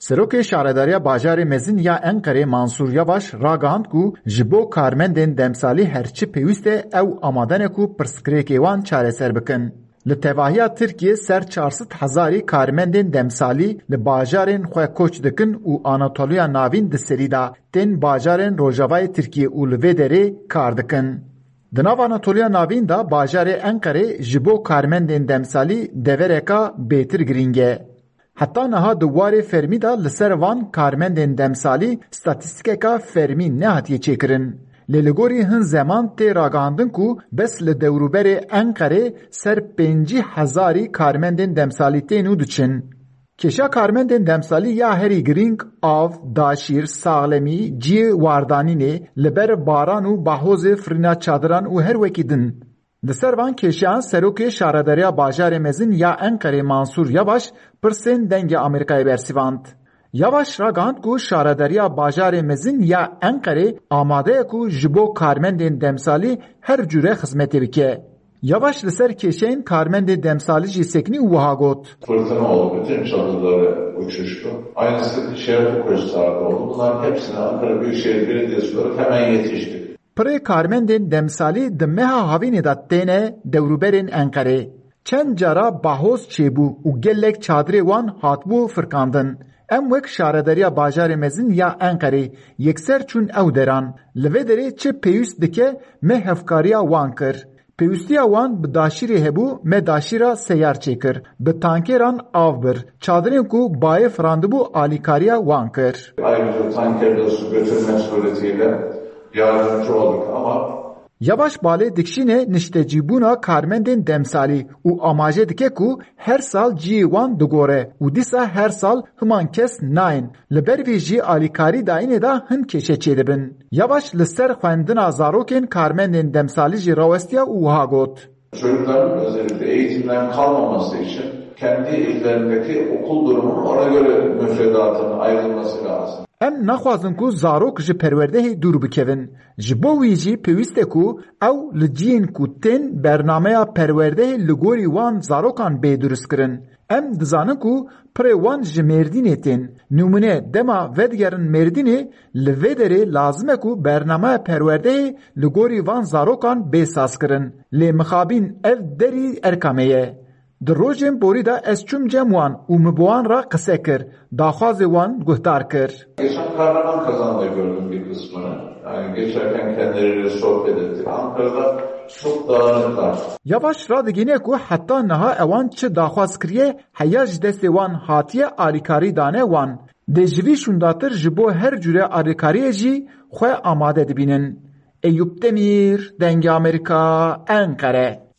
Serokê Şaredariya Bajarê Mezin ya Enqerê Mansur Yavaş ragihand ku ji bo karmendên demsalî herçi pêwîst e ew amade ne ku pirsgirêkê wan çareser bikin. Li tevahiya Tirkiye ser 400,000 karmendên demsalî li bajarên xwe koç dikin û Anatoliya Navîn di serî da tên bajarên Rojavayê Tirkiye û li vê derê kar dikin. Di nav Anatoliya Navîn da bajarê Enqerê ji bo karmendên demsalî devereka bêtir girîng e. Heta niha di warê fermî da li ser van karmendên demsalî statîstîkeka fermî nehatiye çêkirin. Lê li gorî hin zeman tê ragihandin ku bes li dewrûberê Enqerê ser 50,000 karmendên demsalî tên û diçin. Kêşa karmendên demsalî ya herî girîng av, daşîr, saxlemî, ciyê wardanînê li ber baran û bahozê firîna çadiran û her wekî din. Li ser van kêşiyan Serokê Şaredariya Bajarê Mezin ya Enqerê Mansur Yavaş pirsên dengê Amerîkayê bersivand. Yavaş ragihand ku Şaredariya Bajarê Mezin ya Enqerê amade ye ku ji bo karmendên demsalî her cure xizmetê bike. Yavaş li ser kêşeyên karmendê demsalî jî seknî û wiha got. Fırtına oldu, bütün çadırları uçuştu. Aynısı şehir koşularda oldu. Bunların hepsine Ankara Büyükşehir Belediyesi olarak hemen yetiştik. Pirê karmendên demsalî di meha havînê da têne dewrûberên Enqerê. Çend cara bahoz çêbû û gelek çadirê wan hatibû firkandin. Em wek Şaredariya Bajarê Mezin ya Enqerê yekser çûn ew deran. Li vê derê çi pêwîst dike me hevkariya wan kir. Pêwîstiya wan bi daşîrê hebû me daşîra seyar çêkir. Bi tankêran av bir. Çadirên ku bayê firandibû alîkariya wan kir. Ayrıca tankerde su götürmek suretiyle yardımcı olduk ama Yavaş balê dikşînê niştecîbûna karmendên demsalî û amaje dike ku her sal ciyê wan digore û dîsa her sal himan kes nayên. Li ber vê jî alîkarî dayînê da hin kêşe çêdibin. Yavaş li ser xwendina zarokên karmendên demsalî jî rawestiya û wiha got. Çocukların özellikle eğitimden kalmaması için kendi illerindeki okul durumunun ona göre müfredatının ayrılması lazım. Em naxwazin ku zarok ji perwerdehê dûr bikevin. Ji bo wî jî pêwîst e ku ew li ciyên ku tên bernameya perwerdehê li gorî wan zarokan bêdurist kirin. Em dizanin ku pirê wan ji Mêrdînê tên. Numune dema vedigerin Mêrdînê li vê derê lazim e ku bernameya perwerdehê li gorî van zarokan bêsaz kirin. Lê mixabîn ev derî Erkamê ye. Di rojên borî da ez çûm cem wan û min bi wan re qise kir. Daxwazê wan guhdar kir. Geçen Kahraman Kazan'da gördüm bir kısmını. Yani geçerken kendileriyle sohbet ettik. Ankara'da çok dağınıklar. Yavaş radigîne ku heta niha ewan çi daxwaz kiriye heya ji destê wan hatiye alîkarî dane wan. Dê ji vî şûndatir ji bo her cure alîkariyê jî xwe amade dibînin. Eyüp Demir, Dengê Amerîka, Enqere.